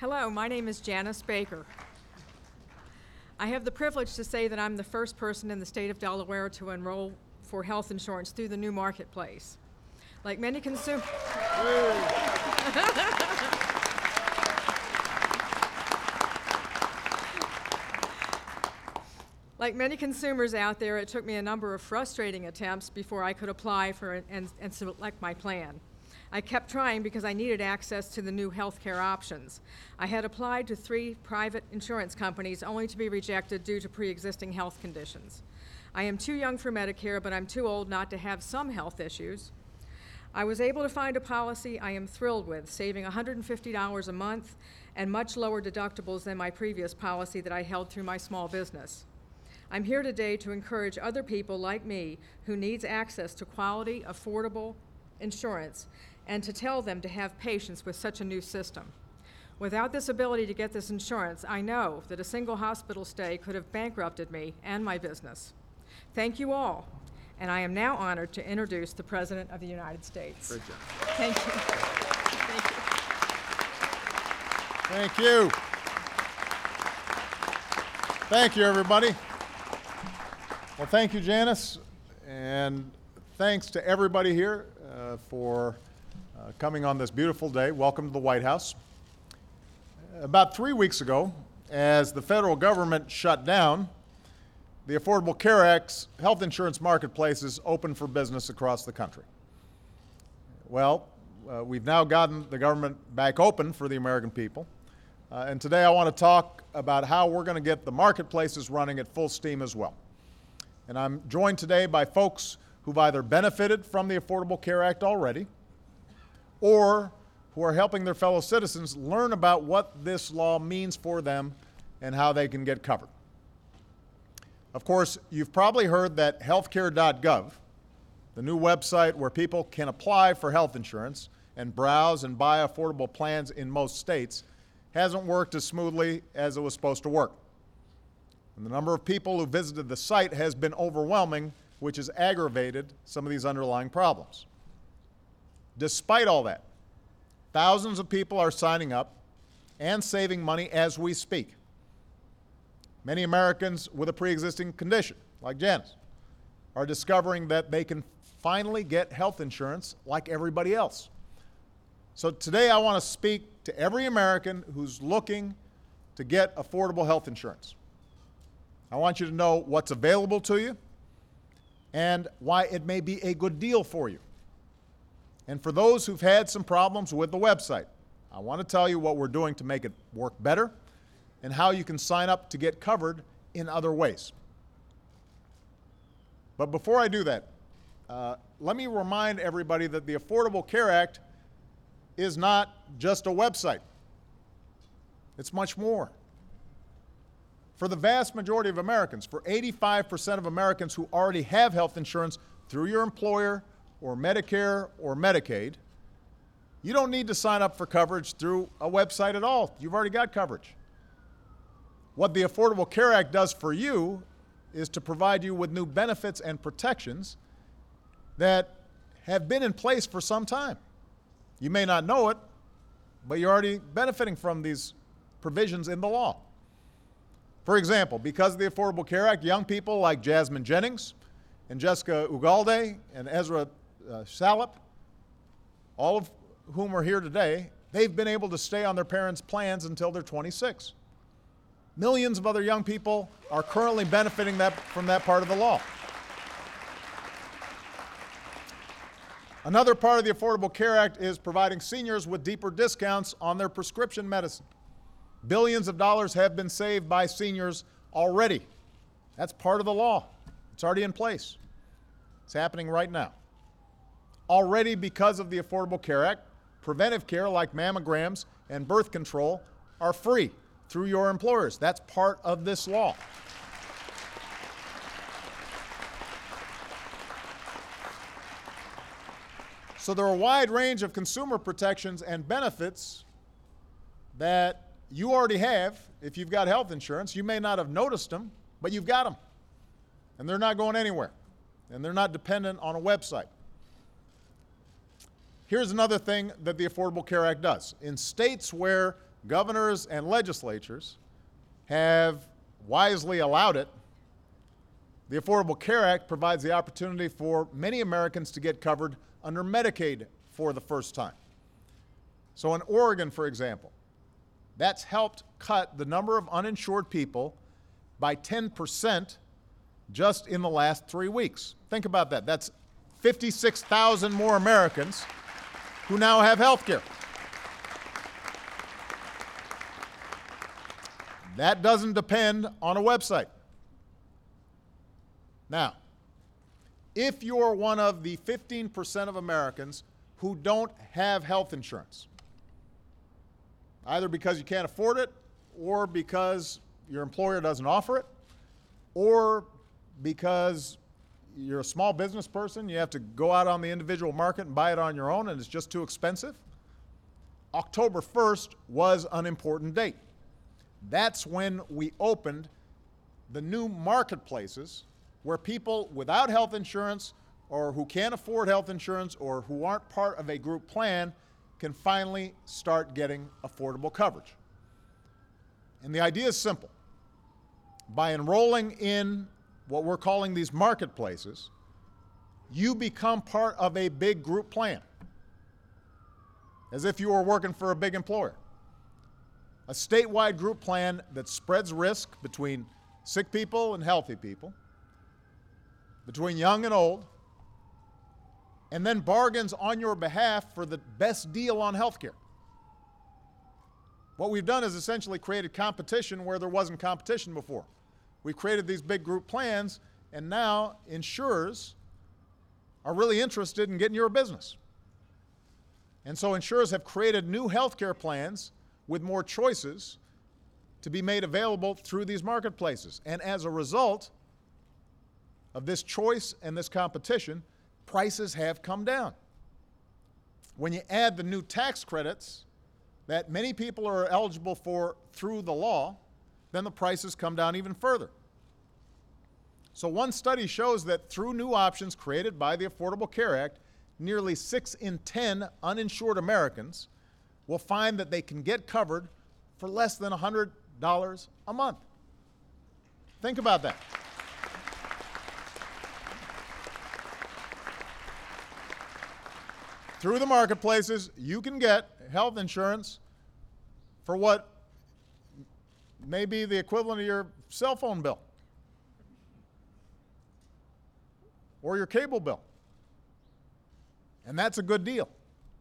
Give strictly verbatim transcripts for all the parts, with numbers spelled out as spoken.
Hello, my name is Janice Baker. I have the privilege to say that I'm the first person in the state of Delaware to enroll for health insurance through the new marketplace. Like many consumers, like many consumers out there, it took me a number of frustrating attempts before I could apply for it and, and select my plan. I kept trying because I needed access to the new health care options. I had applied to three private insurance companies only to be rejected due to pre-existing health conditions. I am too young for Medicare, but I'm too old not to have some health issues. I was able to find a policy I am thrilled with, saving one hundred fifty dollars a month and much lower deductibles than my previous policy that I held through my small business. I'm here today to encourage other people like me who needs access to quality, affordable insurance, and to tell them to have patience with such a new system. Without this ability to get this insurance, I know that a single hospital stay could have bankrupted me and my business. Thank you all, and I am now honored to introduce the President of the United States. Great job. Thank you. Thank you. Thank you. Thank you, everybody. Well, thank you, Janice, and thanks to everybody here uh, for uh, coming on this beautiful day. Welcome to the White House. About three weeks ago, as the federal government shut down, the Affordable Care Act's health insurance marketplaces opened for business across the country. Well, uh, we've now gotten the government back open for the American people, uh, and today I want to talk about how we're going to get the marketplaces running at full steam as well. And I'm joined today by folks who've either benefited from the Affordable Care Act already or who are helping their fellow citizens learn about what this law means for them and how they can get covered. Of course, you've probably heard that healthcare dot gov, the new website where people can apply for health insurance and browse and buy affordable plans in most states, hasn't worked as smoothly as it was supposed to work. And the number of people who visited the site has been overwhelming, which has aggravated some of these underlying problems. Despite all that, thousands of people are signing up and saving money as we speak. Many Americans with a pre-existing condition, like Janice, are discovering that they can finally get health insurance like everybody else. So today I want to speak to every American who's looking to get affordable health insurance. I want you to know what's available to you and why it may be a good deal for you. And for those who've had some problems with the website, I want to tell you what we're doing to make it work better and how you can sign up to get covered in other ways. But before I do that, uh, let me remind everybody that the Affordable Care Act is not just a website. It's much more. For the vast majority of Americans, for eighty-five percent of Americans who already have health insurance through your employer or Medicare or Medicaid, you don't need to sign up for coverage through a website at all. You've already got coverage. What the Affordable Care Act does for you is to provide you with new benefits and protections that have been in place for some time. You may not know it, but you're already benefiting from these provisions in the law. For example, because of the Affordable Care Act, young people like Jasmine Jennings and Jessica Ugalde and Ezra uh, Salop, all of whom are here today, they've been able to stay on their parents' plans until they're twenty-six. Millions of other young people are currently benefiting that, from that part of the law. Another part of the Affordable Care Act is providing seniors with deeper discounts on their prescription medicine. Billions of dollars have been saved by seniors already. That's part of the law. It's already in place. It's happening right now. Already, because of the Affordable Care Act, preventive care like mammograms and birth control are free through your employers. That's part of this law. So there are a wide range of consumer protections and benefits that you already have if you've got health insurance. You may not have noticed them, but you've got them. And they're not going anywhere. And they're not dependent on a website. Here's another thing that the Affordable Care Act does. In states where governors and legislatures have wisely allowed it, the Affordable Care Act provides the opportunity for many Americans to get covered under Medicaid for the first time. So in Oregon, for example, that's helped cut the number of uninsured people by ten percent just in the last three weeks. Think about that. That's fifty-six thousand more Americans who now have health care. That doesn't depend on a website. Now, if you're one of the fifteen percent of Americans who don't have health insurance, either because you can't afford it, or because your employer doesn't offer it, or because you're a small business person, you have to go out on the individual market and buy it on your own and it's just too expensive, October first was an important date. That's when we opened the new marketplaces where people without health insurance or who can't afford health insurance or who aren't part of a group plan can finally start getting affordable coverage. And the idea is simple. By enrolling in what we're calling these marketplaces, you become part of a big group plan, as if you were working for a big employer. A statewide group plan that spreads risk between sick people and healthy people, between young and old, and then bargains on your behalf for the best deal on health care. What we've done is essentially created competition where there wasn't competition before. We've created these big group plans, and now insurers are really interested in getting your business. And so insurers have created new health care plans with more choices to be made available through these marketplaces. And as a result of this choice and this competition, prices have come down. When you add the new tax credits that many people are eligible for through the law, then the prices come down even further. So one study shows that through new options created by the Affordable Care Act, nearly six in ten uninsured Americans will find that they can get covered for less than one hundred dollars a month. Think about that. Through the marketplaces, you can get health insurance for what may be the equivalent of your cell phone bill or your cable bill. And that's a good deal.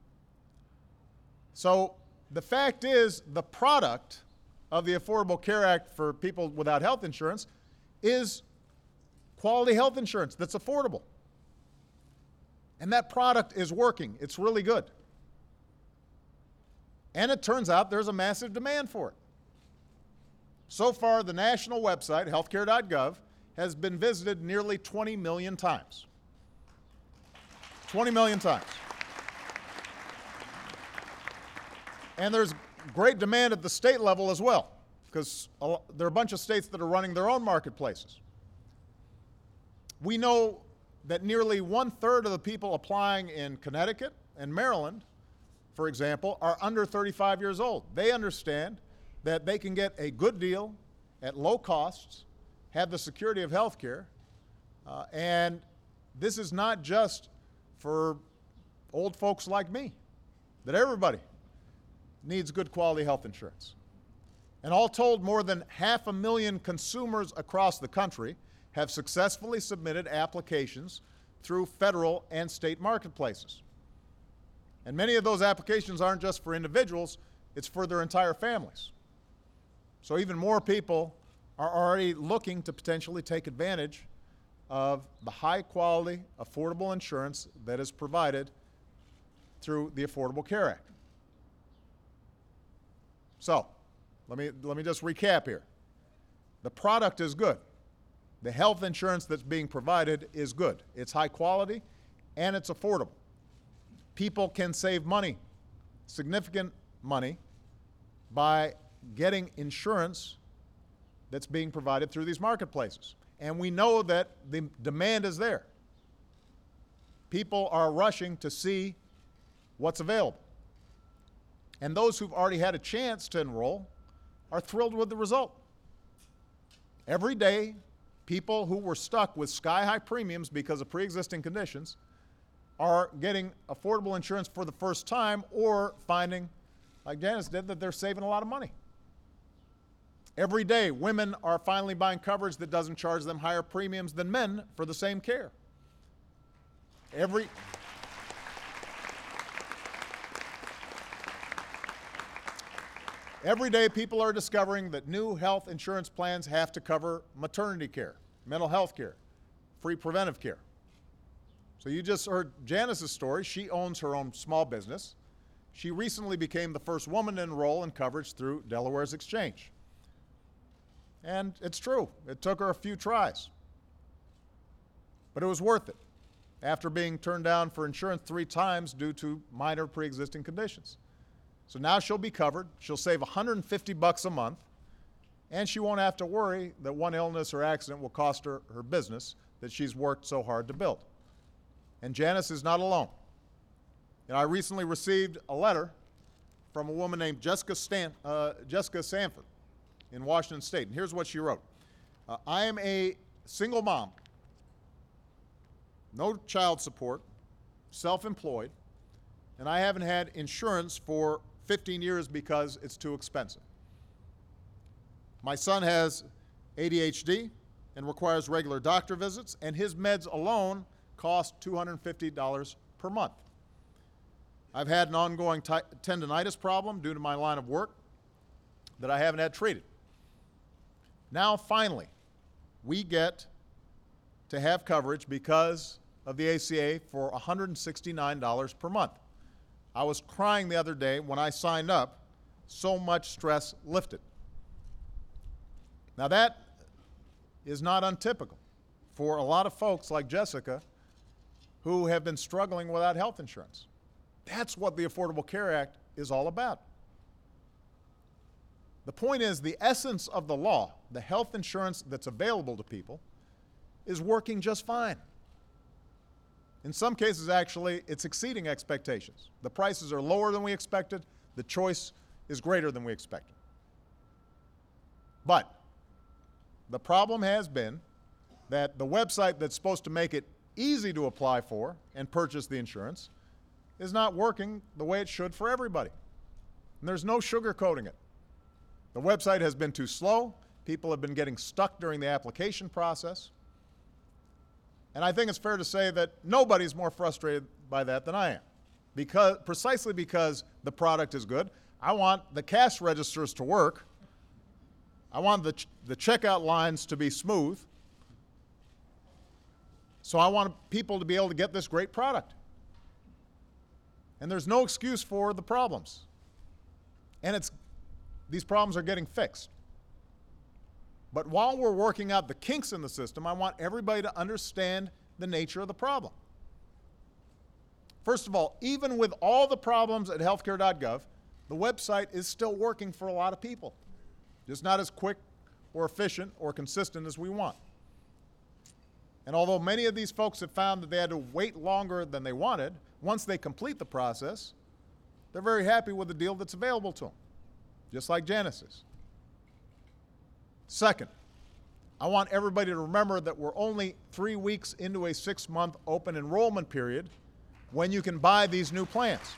So the fact is, the product of the Affordable Care Act for people without health insurance is quality health insurance that's affordable. And that product is working. It's really good. And it turns out there's a massive demand for it. So far, the national website, healthcare dot gov, has been visited nearly twenty million times. twenty million times. And there's great demand at the state level as well, because there are a bunch of states that are running their own marketplaces. We know that nearly one-third of the people applying in Connecticut and Maryland, for example, are under thirty-five years old. They understand that they can get a good deal at low costs, have the security of health care, uh, and this is not just for old folks like me, that everybody needs good quality health insurance. And all told, more than half a million consumers across the country have successfully submitted applications through federal and state marketplaces. And many of those applications aren't just for individuals, it's for their entire families. So even more people are already looking to potentially take advantage of the high-quality, affordable insurance that is provided through the Affordable Care Act. So, let me, let me just recap here. The product is good. The health insurance that's being provided is good. It's high quality and it's affordable. People can save money, significant money, by getting insurance that's being provided through these marketplaces. And we know that the demand is there. People are rushing to see what's available. And those who've already had a chance to enroll are thrilled with the result. Every day, people who were stuck with sky-high premiums because of pre-existing conditions are getting affordable insurance for the first time, or finding, like Janice did, that they're saving a lot of money. Every day, women are finally buying coverage that doesn't charge them higher premiums than men for the same care. Every... Every day, people are discovering that new health insurance plans have to cover maternity care, mental health care, free preventive care. So you just heard Janice's story. She owns her own small business. She recently became the first woman to enroll in coverage through Delaware's exchange. And it's true, it took her a few tries. But it was worth it, after being turned down for insurance three times due to minor pre-existing conditions. So now she'll be covered, she'll save one hundred fifty bucks a month, and she won't have to worry that one illness or accident will cost her her business that she's worked so hard to build. And Janice is not alone. And I recently received a letter from a woman named Jessica, Stan, uh, Jessica Sanford in Washington State. And here's what she wrote. Uh, I am a single mom, no child support, self-employed, and I haven't had insurance for fifteen years because it's too expensive. My son has A D H D and requires regular doctor visits, and his meds alone cost two hundred fifty dollars per month. I've had an ongoing t- tendonitis problem due to my line of work that I haven't had treated. Now, finally, we get to have coverage because of the A C A for one hundred sixty-nine dollars per month. I was crying the other day when I signed up, so much stress lifted. Now that is not untypical for a lot of folks like Jessica who have been struggling without health insurance. That's what the Affordable Care Act is all about. The point is, the essence of the law, the health insurance that's available to people, is working just fine. In some cases, actually, it's exceeding expectations. The prices are lower than we expected. The choice is greater than we expected. But the problem has been that the website that's supposed to make it easy to apply for and purchase the insurance is not working the way it should for everybody. And there's no sugarcoating it. The website has been too slow. People have been getting stuck during the application process. And I think it's fair to say that nobody's more frustrated by that than I am, because, precisely because the product is good. I want the cash registers to work. I want the, ch- the checkout lines to be smooth. So I want people to be able to get this great product. And there's no excuse for the problems. And it's, these problems are getting fixed. But while we're working out the kinks in the system, I want everybody to understand the nature of the problem. First of all, even with all the problems at healthcare dot gov, the website is still working for a lot of people. Just not as quick or efficient or consistent as we want. And although many of these folks have found that they had to wait longer than they wanted, once they complete the process, they're very happy with the deal that's available to them, just like Janice is. Second, I want everybody to remember that we're only three weeks into a six-month open enrollment period when you can buy these new plans.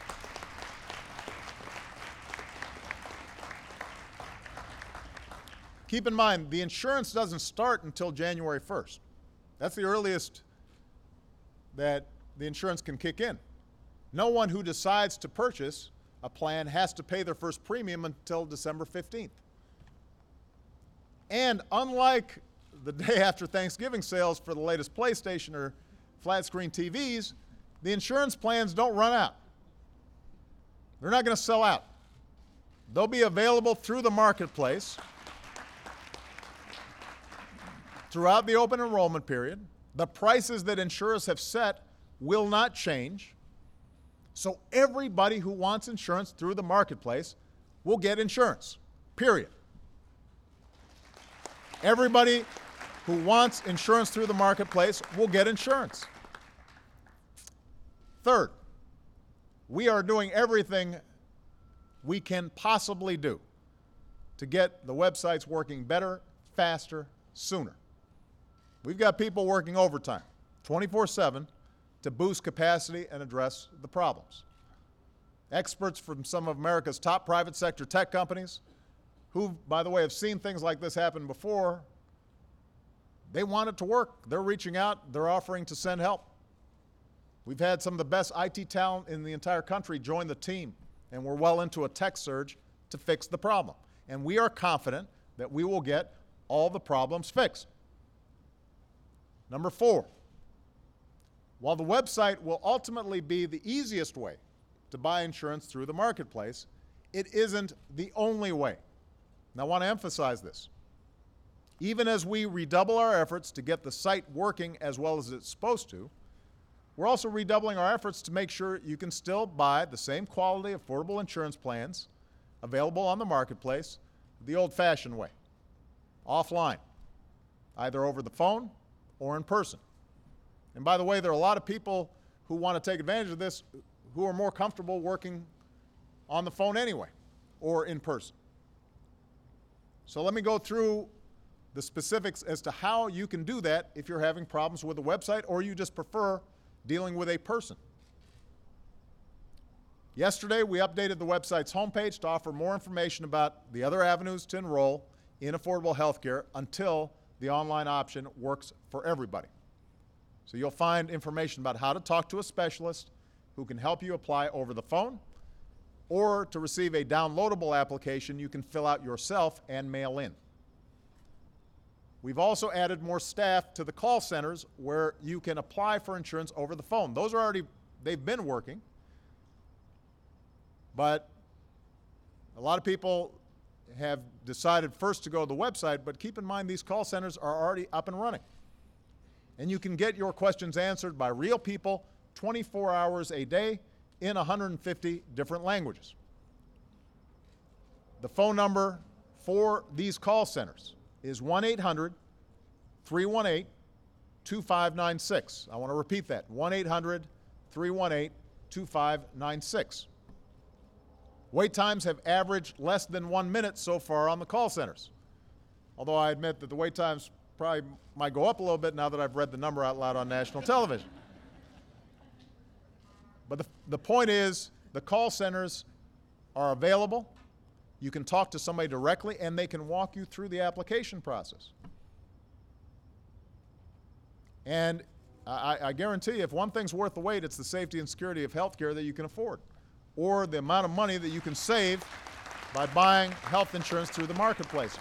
Keep in mind, the insurance doesn't start until January first. That's the earliest that the insurance can kick in. No one who decides to purchase a plan has to pay their first premium until December fifteenth. And unlike the day after Thanksgiving sales for the latest PlayStation or flat screen T Vs, the insurance plans don't run out. They're not going to sell out. They'll be available through the marketplace throughout the open enrollment period. The prices that insurers have set will not change. So everybody who wants insurance through the marketplace will get insurance, period. Everybody who wants insurance through the marketplace will get insurance. Third, we are doing everything we can possibly do to get the websites working better, faster, sooner. We've got people working overtime, twenty-four seven, to boost capacity and address the problems. Experts from some of America's top private sector tech companies, who, by the way, have seen things like this happen before, they want it to work. They're reaching out. They're offering to send help. We've had some of the best I T talent in the entire country join the team, and we're well into a tech surge to fix the problem. And we are confident that we will get all the problems fixed. Number four, while the website will ultimately be the easiest way to buy insurance through the marketplace, it isn't the only way. And I want to emphasize this. Even as we redouble our efforts to get the site working as well as it's supposed to, we're also redoubling our efforts to make sure you can still buy the same quality, affordable insurance plans available on the marketplace the old-fashioned way, offline, either over the phone or in person. And by the way, there are a lot of people who want to take advantage of this who are more comfortable working on the phone anyway or in person. So let me go through the specifics as to how you can do that if you're having problems with the website or you just prefer dealing with a person. Yesterday, we updated the website's homepage to offer more information about the other avenues to enroll in affordable health care until the online option works for everybody. So you'll find information about how to talk to a specialist who can help you apply over the phone, or to receive a downloadable application you can fill out yourself and mail in. We've also added more staff to the call centers where you can apply for insurance over the phone. Those are already, they've been working, but a lot of people have decided first to go to the website, but keep in mind these call centers are already up and running. And you can get your questions answered by real people twenty-four hours a day in one hundred fifty different languages. The phone number for these call centers is one eight hundred, three one eight, two five nine six. I want to repeat that, one eight hundred, three one eight, two five nine six. Wait times have averaged less than one minute so far on the call centers, although I admit that the wait times probably might go up a little bit now that I've read the number out loud on national television. But the, the point is, the call centers are available. You can talk to somebody directly, and they can walk you through the application process. And I, I guarantee you, if one thing's worth the wait, it's the safety and security of health care that you can afford, or the amount of money that you can save by buying health insurance through the marketplaces.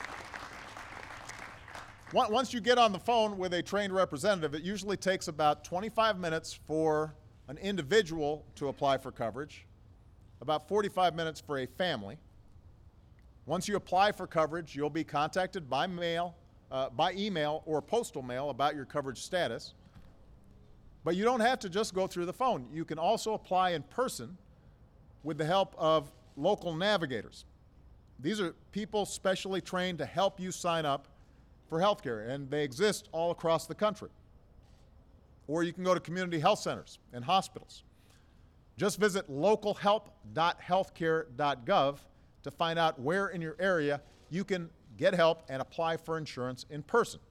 Once you get on the phone with a trained representative, it usually takes about twenty-five minutes for an individual to apply for coverage, about forty-five minutes for a family. Once you apply for coverage, you'll be contacted by mail, uh, by email or postal mail about your coverage status. But you don't have to just go through the phone. You can also apply in person with the help of local navigators. These are people specially trained to help you sign up for health care, and they exist all across the country. Or you can go to community health centers and hospitals. Just visit local help dot healthcare dot gov to find out where in your area you can get help and apply for insurance in person.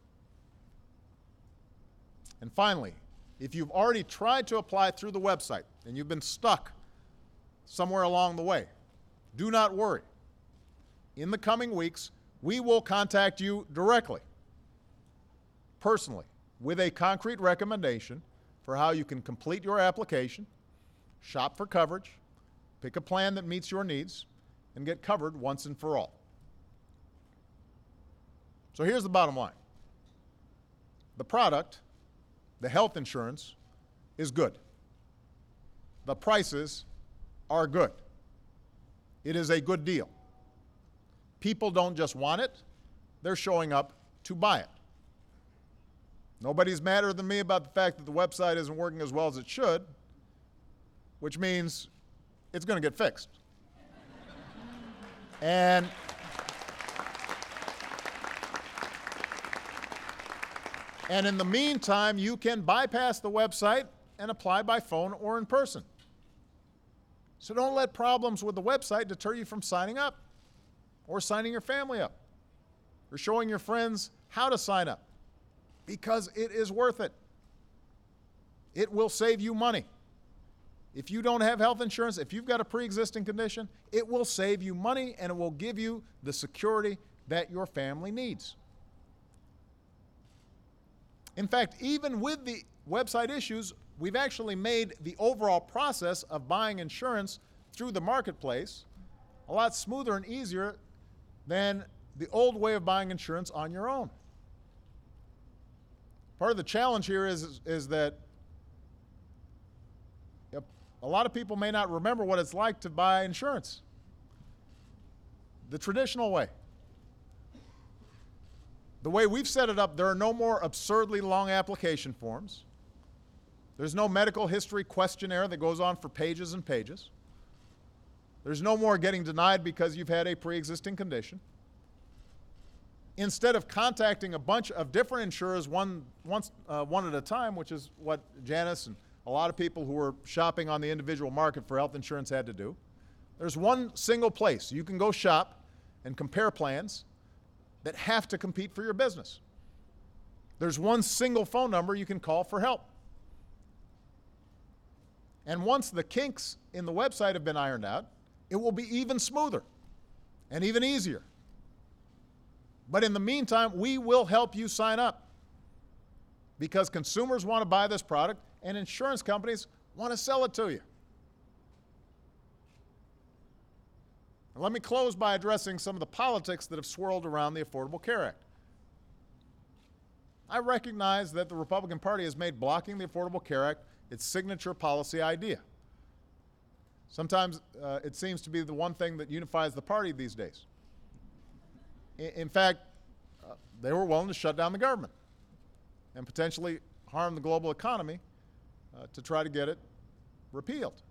And finally, if you've already tried to apply through the website and you've been stuck somewhere along the way, do not worry. In the coming weeks, we will contact you directly, personally, with a concrete recommendation for how you can complete your application, shop for coverage, pick a plan that meets your needs, and get covered once and for all. So here's the bottom line. The product, the health insurance, is good. The prices are good. It is a good deal. People don't just want it, they're showing up to buy it. Nobody's madder than me about the fact that the website isn't working as well as it should, which means it's going to get fixed. And And in the meantime, you can bypass the website and apply by phone or in person. So don't let problems with the website deter you from signing up or signing your family up or showing your friends how to sign up, because it is worth it. It will save you money. If you don't have health insurance, if you've got a pre-existing condition, it will save you money and it will give you the security that your family needs. In fact, even with the website issues, we've actually made the overall process of buying insurance through the marketplace a lot smoother and easier than the old way of buying insurance on your own. Part of the challenge here is, is that yep, a lot of people may not remember what it's like to buy insurance the traditional way. The way we've set it up, there are no more absurdly long application forms. There's no medical history questionnaire that goes on for pages and pages. There's no more getting denied because you've had a pre-existing condition. Instead of contacting a bunch of different insurers one, once, uh, one at a time, which is what Janice and a lot of people who were shopping on the individual market for health insurance had to do, there's one single place you can go shop and compare plans that have to compete for your business. There's one single phone number you can call for help. And once the kinks in the website have been ironed out, it will be even smoother and even easier. But in the meantime, we will help you sign up because consumers want to buy this product and insurance companies want to sell it to you. And let me close by addressing some of the politics that have swirled around the Affordable Care Act. I recognize that the Republican Party has made blocking the Affordable Care Act its signature policy idea. Sometimes uh, it seems to be the one thing that unifies the party these days. In, in fact, uh, they were willing to shut down the government and potentially harm the global economy uh, to try to get it repealed.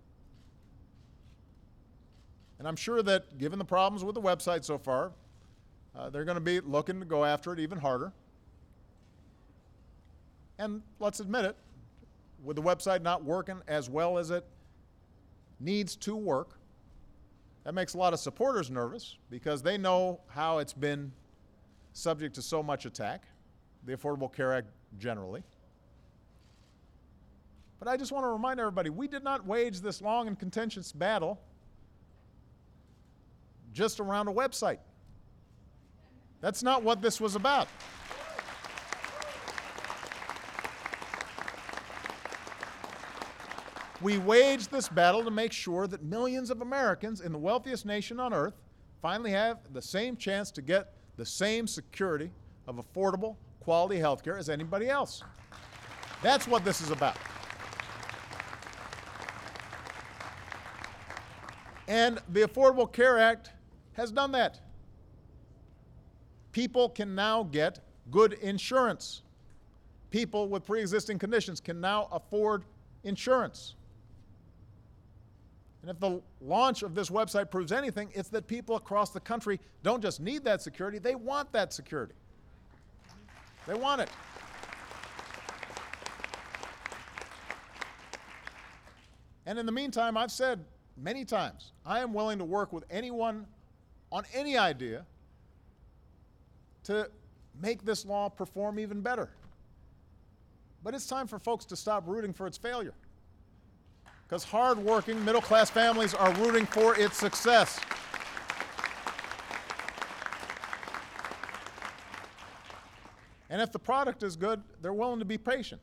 And I'm sure that given the problems with the website so far, uh, they're going to be looking to go after it even harder. And let's admit it, with the website not working as well as it needs to work, that makes a lot of supporters nervous because they know how it's been subject to so much attack, the Affordable Care Act generally. But I just want to remind everybody, we did not wage this long and contentious battle just around a website. That's not what this was about. We waged this battle to make sure that millions of Americans in the wealthiest nation on earth finally have the same chance to get the same security of affordable, quality health care as anybody else. That's what this is about. And the Affordable Care Act has done that. People can now get good insurance. People with pre-existing conditions can now afford insurance. And if the launch of this website proves anything, it's that people across the country don't just need that security, they want that security. They want it. And in the meantime, I've said many times, I am willing to work with anyone on any idea to make this law perform even better. But it's time for folks to stop rooting for its failure, because hard-working, middle-class families are rooting for its success. And if the product is good, they're willing to be patient.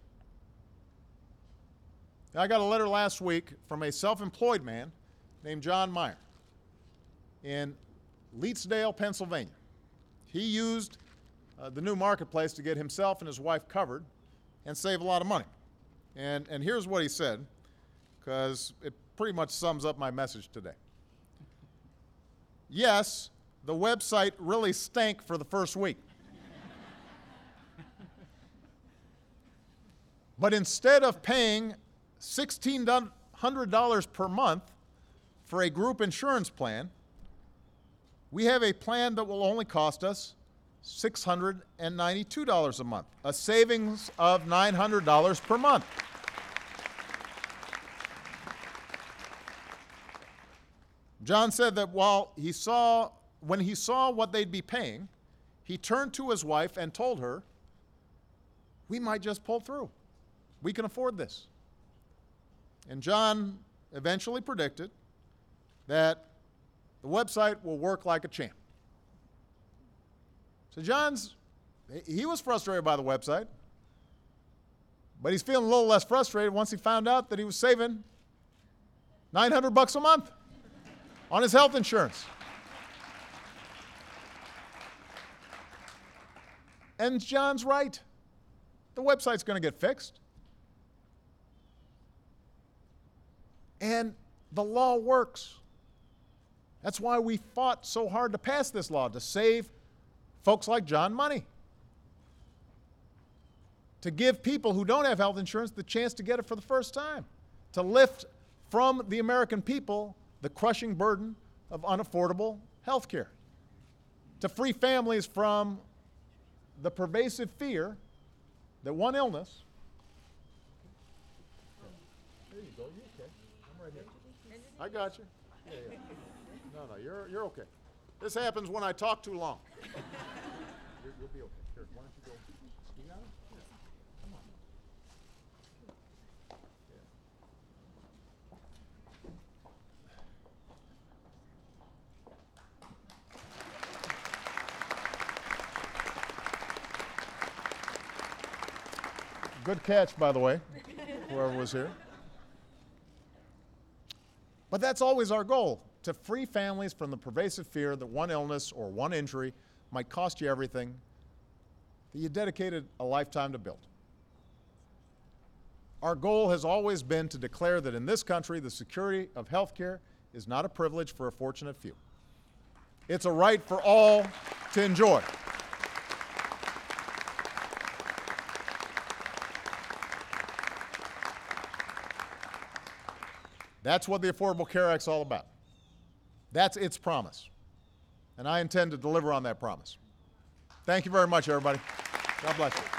I got a letter last week from a self-employed man named John Meyer in Leetsdale, Pennsylvania. He used uh, the new marketplace to get himself and his wife covered and save a lot of money. And, and here's what he said, because it pretty much sums up my message today. Yes, the website really stank for the first week. But instead of paying sixteen hundred dollars per month for a group insurance plan, we have a plan that will only cost us six hundred ninety-two dollars a month, a savings of nine hundred dollars per month. John said that while he saw, when he saw what they'd be paying, he turned to his wife and told her, "We might just pull through. We can afford this." And John eventually predicted that the website will work like a champ. So John's, he was frustrated by the website, but he's feeling a little less frustrated once he found out that he was saving nine hundred bucks a month on his health insurance. And John's right. The website's going to get fixed. And the law works. That's why we fought so hard to pass this law, to save folks like John money. To give people who don't have health insurance the chance to get it for the first time. To lift from the American people the crushing burden of unaffordable health care. To free families from the pervasive fear that one illness. There you go. You okay? I'm right here. I got you. Yeah, yeah. No, no, you're you're okay. This happens when I talk too long. You're, you'll be okay. Here, why don't you go ski on it? Yeah. Come on. Yeah. Good catch, by the way, whoever was here. But that's always our goal, to free families from the pervasive fear that one illness or one injury might cost you everything that you dedicated a lifetime to build. Our goal has always been to declare that in this country, the security of health care is not a privilege for a fortunate few. It's a right for all to enjoy. That's what the Affordable Care Act is all about. That's its promise. And I intend to deliver on that promise. Thank you very much, everybody. God bless you.